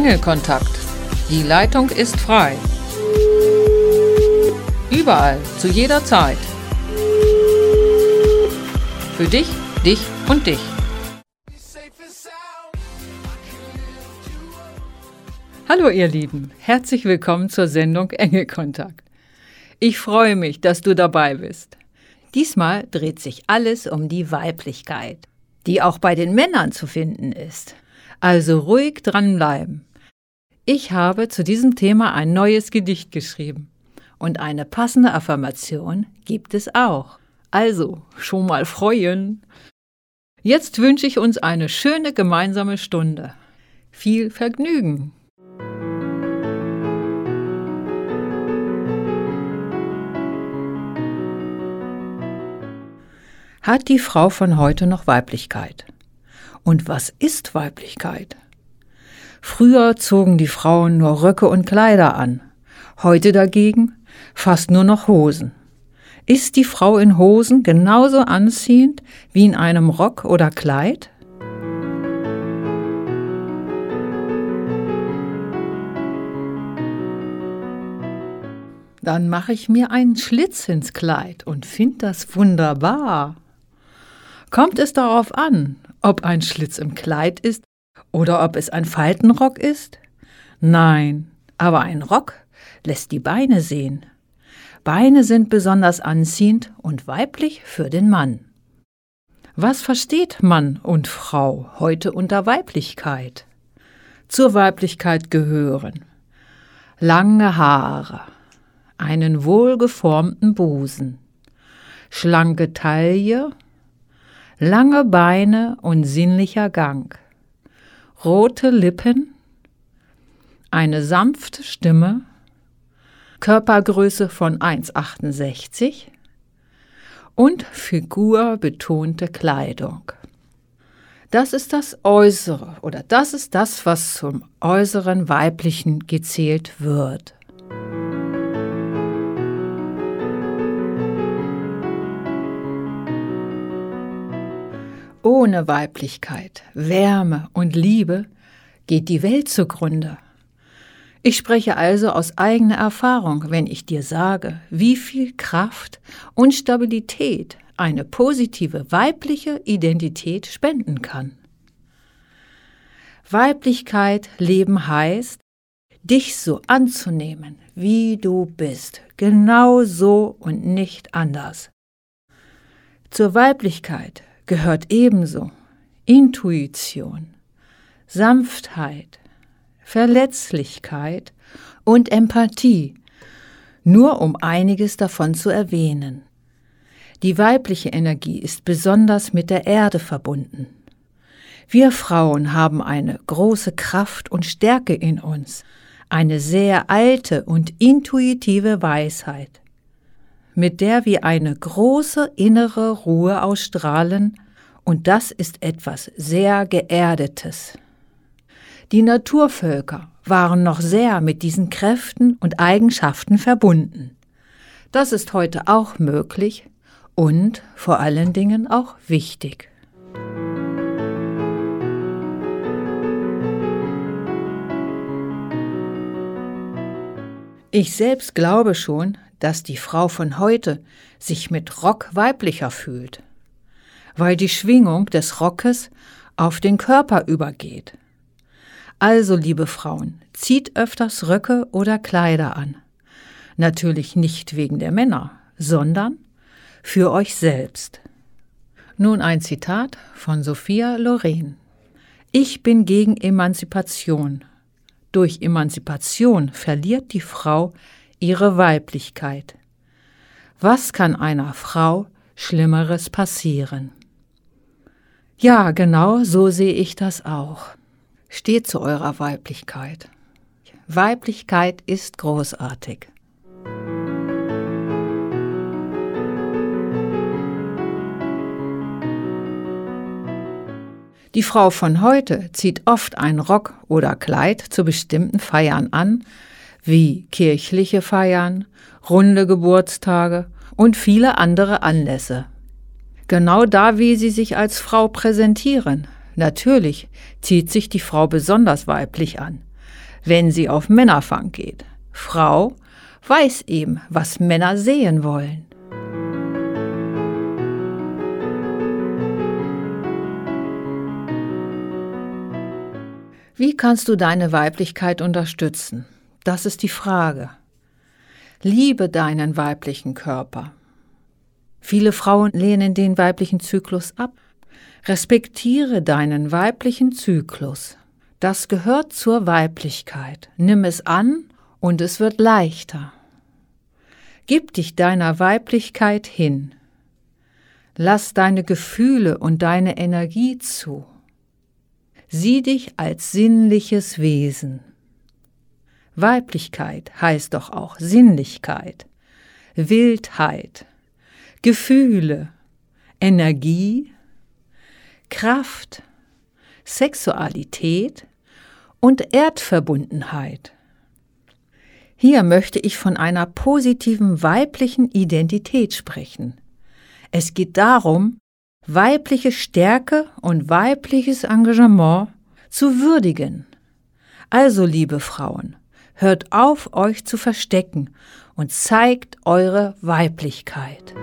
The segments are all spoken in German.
Engelkontakt. Die Leitung ist frei. Überall, zu jeder Zeit. Für dich, dich und dich. Hallo ihr Lieben, herzlich willkommen zur Sendung Engelkontakt. Ich freue mich, dass du dabei bist. Diesmal dreht sich alles um die Weiblichkeit, die auch bei den Männern zu finden ist. Also ruhig dranbleiben. Ich habe zu diesem Thema ein neues Gedicht geschrieben und eine passende Affirmation gibt es auch. Also schon mal freuen. Jetzt wünsche ich uns eine schöne gemeinsame Stunde. Viel Vergnügen! Hat die Frau von heute noch Weiblichkeit? Und was ist Weiblichkeit? Früher zogen die Frauen nur Röcke und Kleider an, heute dagegen fast nur noch Hosen. Ist die Frau in Hosen genauso anziehend wie in einem Rock oder Kleid? Dann mache ich mir einen Schlitz ins Kleid und finde das wunderbar. Kommt es darauf an, ob ein Schlitz im Kleid ist oder ob es ein Faltenrock ist? Nein, aber ein Rock lässt die Beine sehen. Beine sind besonders anziehend und weiblich für den Mann. Was versteht Mann und Frau heute unter Weiblichkeit? Zur Weiblichkeit gehören lange Haare, einen wohlgeformten Busen, schlanke Taille, lange Beine und sinnlicher Gang, rote Lippen, eine sanfte Stimme, Körpergröße von 1,68 und figurbetonte Kleidung. Das ist das Äußere oder das ist das, was zum äußeren Weiblichen gezählt wird. Ohne Weiblichkeit, Wärme und Liebe geht die Welt zugrunde. Ich spreche also aus eigener Erfahrung, wenn ich dir sage, wie viel Kraft und Stabilität eine positive weibliche Identität spenden kann. Weiblichkeit leben heißt, dich so anzunehmen, wie du bist, genau so und nicht anders. Zur Weiblichkeit gehört ebenso Intuition, Sanftheit, Verletzlichkeit und Empathie, nur um einiges davon zu erwähnen. Die weibliche Energie ist besonders mit der Erde verbunden. Wir Frauen haben eine große Kraft und Stärke in uns, eine sehr alte und intuitive Weisheit, mit der wir eine große innere Ruhe ausstrahlen, und das ist etwas sehr Geerdetes. Die Naturvölker waren noch sehr mit diesen Kräften und Eigenschaften verbunden. Das ist heute auch möglich und vor allen Dingen auch wichtig. Ich selbst glaube schon, dass die Frau von heute sich mit Rock weiblicher fühlt, weil die Schwingung des Rockes auf den Körper übergeht. Also, liebe Frauen, zieht öfters Röcke oder Kleider an. Natürlich nicht wegen der Männer, sondern für euch selbst. Nun ein Zitat von Sophia Loren. Ich bin gegen Emanzipation. Durch Emanzipation verliert die Frau ihre Weiblichkeit. Was kann einer Frau Schlimmeres passieren? Ja, genau so sehe ich das auch. Steht zu eurer Weiblichkeit. Weiblichkeit ist großartig. Die Frau von heute zieht oft einen Rock oder Kleid zu bestimmten Feiern an, wie kirchliche Feiern, runde Geburtstage und viele andere Anlässe. Genau da, wie sie sich als Frau präsentieren. Natürlich zieht sich die Frau besonders weiblich an. wenn sie auf Männerfang geht. Frau weiß eben, was Männer sehen wollen. Wie kannst du deine Weiblichkeit unterstützen? Das ist die Frage. Liebe deinen weiblichen Körper. Viele Frauen lehnen den weiblichen Zyklus ab. Respektiere deinen weiblichen Zyklus. Das gehört zur Weiblichkeit. Nimm es an und es wird leichter. Gib dich deiner Weiblichkeit hin. Lass deine Gefühle und deine Energie zu. Sieh dich als sinnliches Wesen. Weiblichkeit heißt doch auch Sinnlichkeit, Wildheit, Gefühle, Energie, Kraft, Sexualität und Erdverbundenheit. Hier möchte ich von einer positiven weiblichen Identität sprechen. Es geht darum, weibliche Stärke und weibliches Engagement zu würdigen. Also, liebe Frauen, hört auf, euch zu verstecken und zeigt eure Weiblichkeit.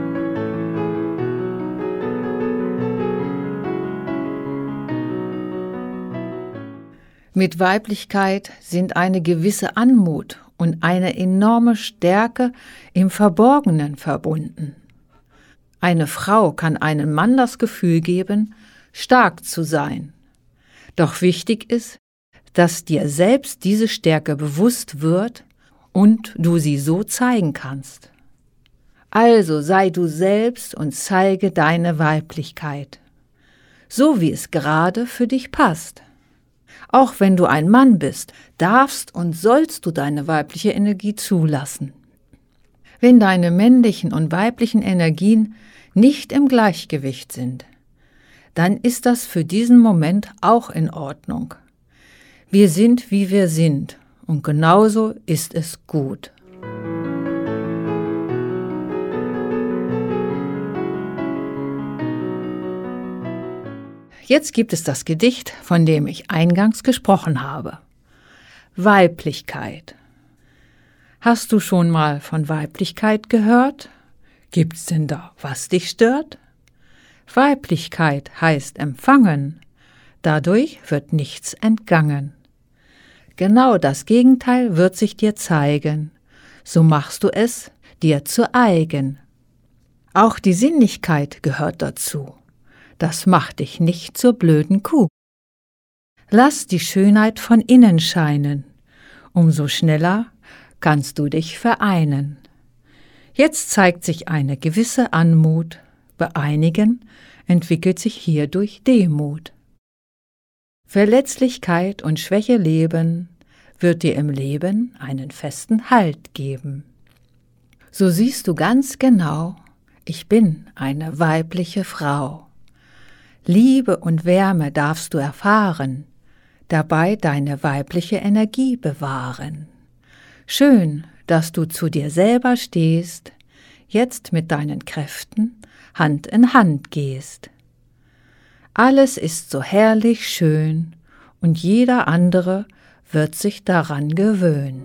Mit Weiblichkeit sind eine gewisse Anmut und eine enorme Stärke im Verborgenen verbunden. Eine Frau kann einem Mann das Gefühl geben, stark zu sein. Doch wichtig ist, dass dir selbst diese Stärke bewusst wird und du sie so zeigen kannst. Also sei du selbst und zeige deine Weiblichkeit, so wie es gerade für dich passt. Auch wenn du ein Mann bist, darfst und sollst du deine weibliche Energie zulassen. Wenn deine männlichen und weiblichen Energien nicht im Gleichgewicht sind, dann ist das für diesen Moment auch in Ordnung. Wir sind, wie wir sind, und genauso ist es gut. Jetzt gibt es das Gedicht, von dem ich eingangs gesprochen habe. Weiblichkeit. Hast du schon mal von Weiblichkeit gehört? Gibt's denn da, was dich stört? Weiblichkeit heißt empfangen, dadurch wird nichts entgangen. Genau das Gegenteil wird sich dir zeigen, so machst du es dir zu eigen. Auch die Sinnlichkeit gehört dazu, das macht dich nicht zur blöden Kuh. Lass die Schönheit von innen scheinen, umso schneller kannst du dich vereinen. Jetzt zeigt sich eine gewisse Anmut, bei einigen entwickelt sich hierdurch Demut. Verletzlichkeit und Schwäche leben wird dir im Leben einen festen Halt geben. So siehst du ganz genau, ich bin eine weibliche Frau. Liebe und Wärme darfst du erfahren, dabei deine weibliche Energie bewahren. Schön, dass du zu dir selber stehst, jetzt mit deinen Kräften Hand in Hand gehst. Alles ist so herrlich schön und jeder andere wird sich daran gewöhnen.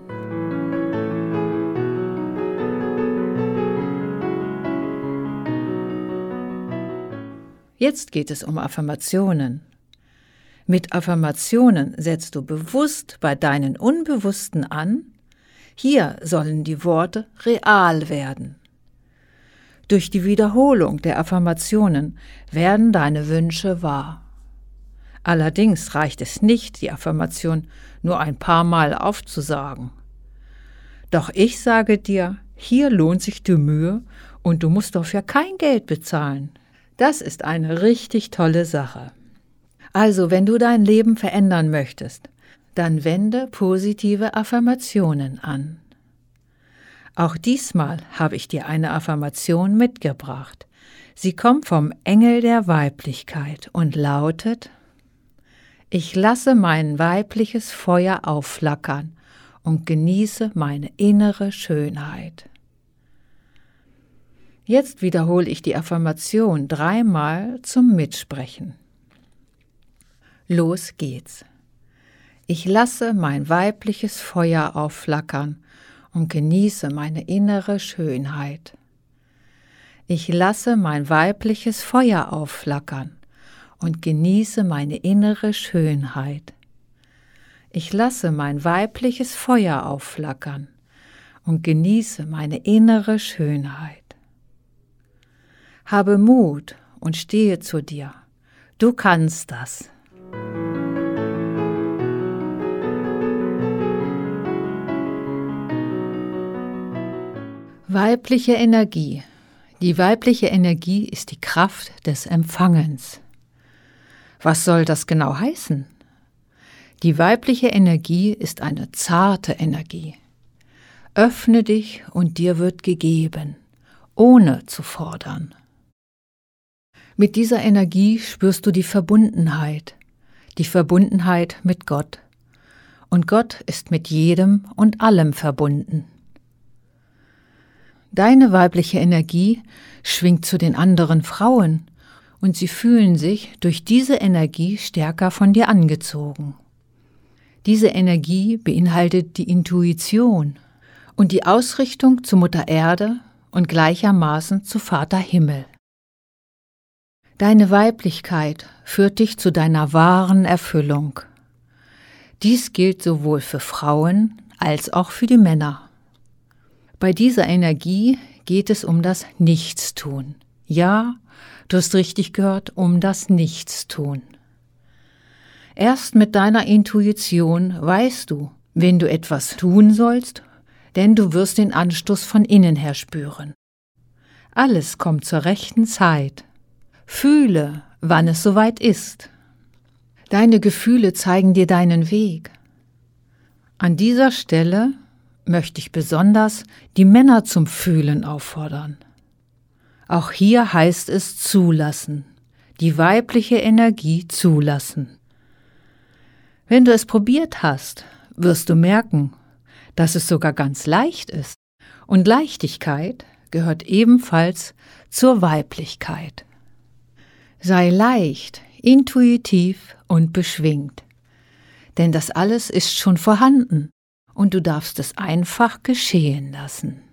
Jetzt geht es um Affirmationen. Mit Affirmationen setzt du bewusst bei deinen Unbewussten an. Hier sollen die Worte real werden. Durch die Wiederholung der Affirmationen werden deine Wünsche wahr. Allerdings reicht es nicht, die Affirmation nur ein paar Mal aufzusagen. Doch ich sage dir, hier lohnt sich die Mühe und du musst dafür kein Geld bezahlen. Das ist eine richtig tolle Sache. Also, wenn du dein Leben verändern möchtest, dann wende positive Affirmationen an. Auch diesmal habe ich dir eine Affirmation mitgebracht. Sie kommt vom Engel der Weiblichkeit und lautet: Ich lasse mein weibliches Feuer aufflackern und genieße meine innere Schönheit. Jetzt wiederhole ich die Affirmation 3-mal zum Mitsprechen. Los geht's. Ich lasse mein weibliches Feuer aufflackern und genieße meine innere Schönheit. Ich lasse mein weibliches Feuer aufflackern und genieße meine innere Schönheit. Ich lasse mein weibliches Feuer aufflackern und genieße meine innere Schönheit. Habe Mut und stehe zu dir. Du kannst das. Weibliche Energie. Die weibliche Energie ist die Kraft des Empfangens. Was soll das genau heißen? Die weibliche Energie ist eine zarte Energie. Öffne dich und dir wird gegeben, ohne zu fordern. Mit dieser Energie spürst du die Verbundenheit mit Gott. Und Gott ist mit jedem und allem verbunden. Deine weibliche Energie schwingt zu den anderen Frauen und sie fühlen sich durch diese Energie stärker von dir angezogen. Diese Energie beinhaltet die Intuition und die Ausrichtung zu Mutter Erde und gleichermaßen zu Vater Himmel. Deine Weiblichkeit führt dich zu deiner wahren Erfüllung. Dies gilt sowohl für Frauen als auch für die Männer. Bei dieser Energie geht es um das Nichtstun. Ja, du hast richtig gehört, um das Nichtstun. Erst mit deiner Intuition weißt du, wenn du etwas tun sollst, denn du wirst den Anstoß von innen her spüren. Alles kommt zur rechten Zeit. Fühle, wann es soweit ist. Deine Gefühle zeigen dir deinen Weg. An dieser Stelle möchte ich besonders die Männer zum Fühlen auffordern. Auch hier heißt es zulassen, die weibliche Energie zulassen. Wenn du es probiert hast, wirst du merken, dass es sogar ganz leicht ist. Und Leichtigkeit gehört ebenfalls zur Weiblichkeit. Sei leicht, intuitiv und beschwingt, denn das alles ist schon vorhanden. Und du darfst es einfach geschehen lassen.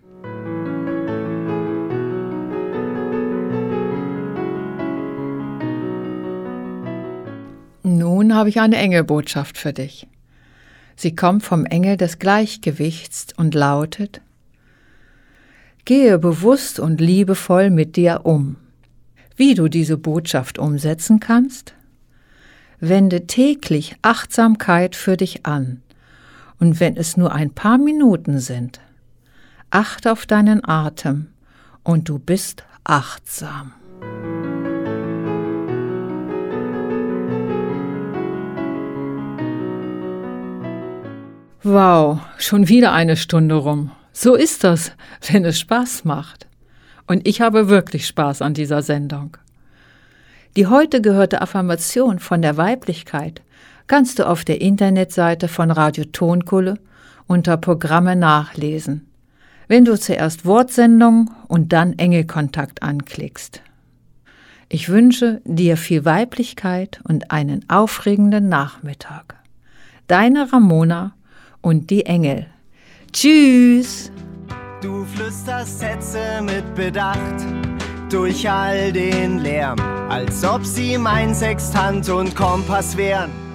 Nun habe ich eine Engelbotschaft für dich. Sie kommt vom Engel des Gleichgewichts und lautet: Gehe bewusst und liebevoll mit dir um. Wie du diese Botschaft umsetzen kannst? Wende täglich Achtsamkeit für dich an. Und wenn es nur ein paar Minuten sind, achte auf deinen Atem und du bist achtsam. Wow, schon wieder eine Stunde rum. So ist das, wenn es Spaß macht. Und ich habe wirklich Spaß an dieser Sendung. Die heute gehörte Affirmation von der Weiblichkeit kannst du auf der Internetseite von Radio Tonkulle unter Programme nachlesen, wenn du zuerst Wortsendung und dann Engelkontakt anklickst. Ich wünsche dir viel Weiblichkeit und einen aufregenden Nachmittag. Deine Ramona und die Engel. Tschüss! Du flüsterst Sätze mit Bedacht durch all den Lärm, als ob sie mein Sextant und Kompass wären.